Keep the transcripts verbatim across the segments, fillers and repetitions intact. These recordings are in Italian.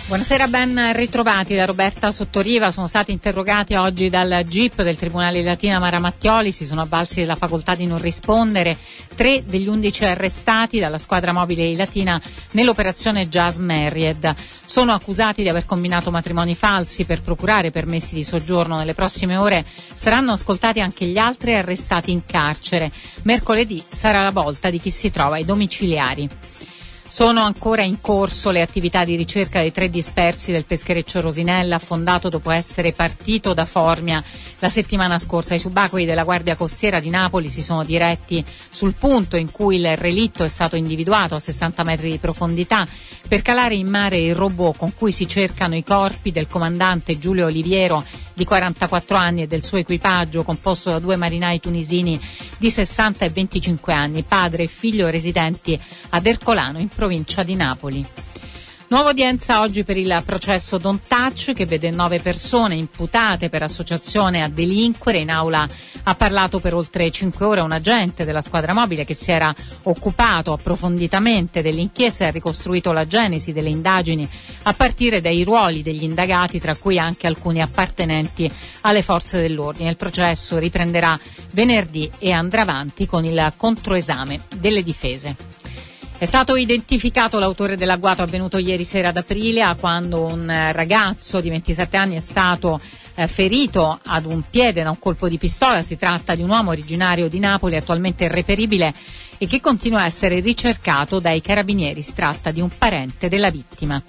Buonasera, ben ritrovati da Roberta Sottoriva. Sono stati interrogati oggi dal G I P del Tribunale di Latina Maramattioli, si sono avvalsi della facoltà di non rispondere tre degli undici arrestati dalla squadra mobile di Latina nell'operazione Jazz Married. Sono accusati di aver combinato matrimoni falsi per procurare permessi di soggiorno. Nelle prossime ore saranno ascoltati anche gli altri arrestati in carcere. Mercoledì sarà la volta di chi si trova ai domiciliari. Sono ancora in corso le attività di ricerca dei tre dispersi del peschereccio Rosinella, affondato dopo essere partito da Formia la settimana scorsa. I subacquei della Guardia Costiera di Napoli si sono diretti sul punto in cui il relitto è stato individuato a sessanta metri di profondità per calare in mare il robot con cui si cercano i corpi del comandante Giulio Oliviero, di quarantaquattro anni, e del suo equipaggio, composto da due marinai tunisini di sessanta e venticinque anni, padre e figlio residenti ad Ercolano in provincia di Napoli. Nuova udienza oggi per il processo Don't Touch, che vede nove persone imputate per associazione a delinquere. In aula ha parlato per oltre cinque ore un agente della squadra mobile che si era occupato approfonditamente dell'inchiesta e ha ricostruito la genesi delle indagini a partire dai ruoli degli indagati, tra cui anche alcuni appartenenti alle forze dell'ordine. Il processo riprenderà venerdì e andrà avanti con il controesame delle difese. È stato identificato l'autore dell'agguato avvenuto ieri sera ad Aprilia, quando un ragazzo di ventisette anni è stato eh, ferito ad un piede da un colpo di pistola. Si tratta di un uomo originario di Napoli, attualmente irreperibile e che continua a essere ricercato dai carabinieri. Si tratta di un parente della vittima.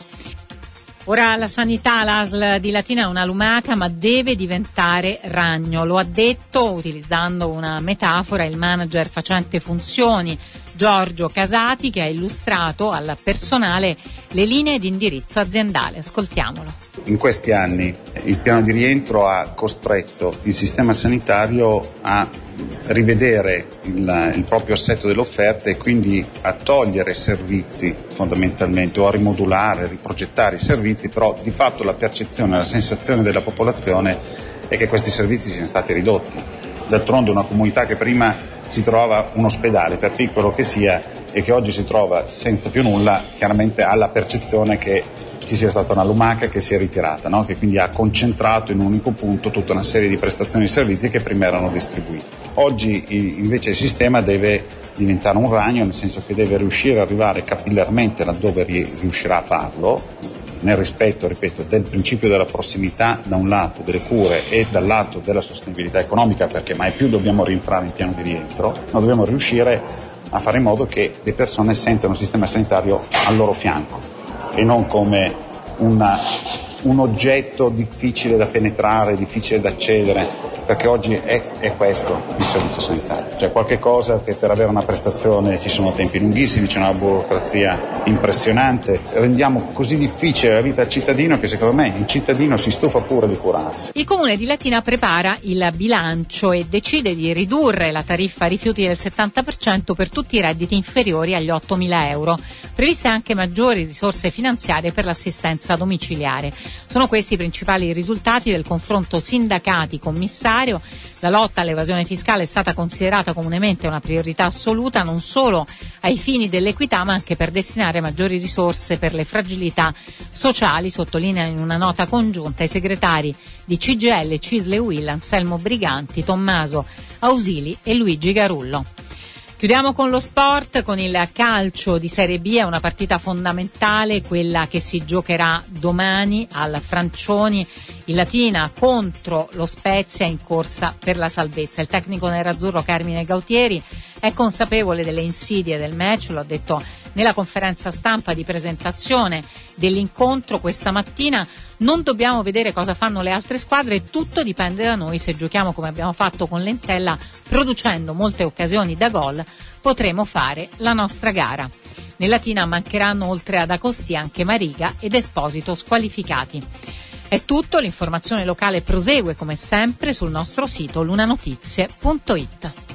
Ora la sanità, l'A S L di Latina è una lumaca ma deve diventare ragno. Lo ha detto, utilizzando una metafora, il manager facente funzioni Giorgio Casati, che ha illustrato al personale le linee di indirizzo aziendale. Ascoltiamolo. In questi anni il piano di rientro ha costretto il sistema sanitario a rivedere il, il proprio assetto dell'offerta e quindi a togliere servizi fondamentalmente, o a rimodulare, riprogettare i servizi, però di fatto la percezione, la sensazione della popolazione è che questi servizi siano stati ridotti. D'altronde una comunità che prima si trova un ospedale, per piccolo che sia, e che oggi si trova senza più nulla, chiaramente ha la percezione che ci sia stata una lumaca che si è ritirata, no? Che quindi ha concentrato in un unico punto tutta una serie di prestazioni e servizi che prima erano distribuiti. Oggi invece il sistema deve diventare un ragno, nel senso che deve riuscire ad arrivare capillarmente laddove riuscirà a farlo, nel rispetto, ripeto, del principio della prossimità da un lato delle cure e dal lato della sostenibilità economica, perché mai più dobbiamo rientrare in piano di rientro, ma dobbiamo riuscire a fare in modo che le persone sentano il sistema sanitario al loro fianco e non come una, un oggetto difficile da penetrare, difficile da accedere, perché oggi è, è questo il servizio sanitario, cioè qualche cosa che per avere una prestazione ci sono tempi lunghissimi, c'è una burocrazia impressionante, rendiamo così difficile la vita al cittadino che secondo me il cittadino si stufa pure di curarsi. Il Comune di Latina prepara il bilancio e decide di ridurre la tariffa rifiuti del settanta per cento per tutti i redditi inferiori agli ottomila euro, previste anche maggiori risorse finanziarie per l'assistenza domiciliare. Sono questi i principali risultati del confronto sindacati-commissari. La lotta all'evasione fiscale è stata considerata comunemente una priorità assoluta, non solo ai fini dell'equità ma anche per destinare maggiori risorse per le fragilità sociali, sottolinea in una nota congiunta i segretari di C G I L, C I S L e U I L, Anselmo Briganti, Tommaso Ausili e Luigi Garullo. Chiudiamo con lo sport, con il calcio di Serie B. È una partita fondamentale quella che si giocherà domani al Francioni. Il Latina contro lo Spezia in corsa per la salvezza. Il tecnico nerazzurro Carmine Gautieri è consapevole delle insidie del match, lo ha detto nella conferenza stampa di presentazione dell'incontro questa mattina. Non dobbiamo vedere cosa fanno le altre squadre, tutto dipende da noi. Se giochiamo come abbiamo fatto con l'Entella, producendo molte occasioni da gol, potremo fare la nostra gara. Nel Latina mancheranno oltre ad Acosti anche Mariga ed Esposito squalificati. È tutto, l'informazione locale prosegue come sempre sul nostro sito lunanotizie punto it.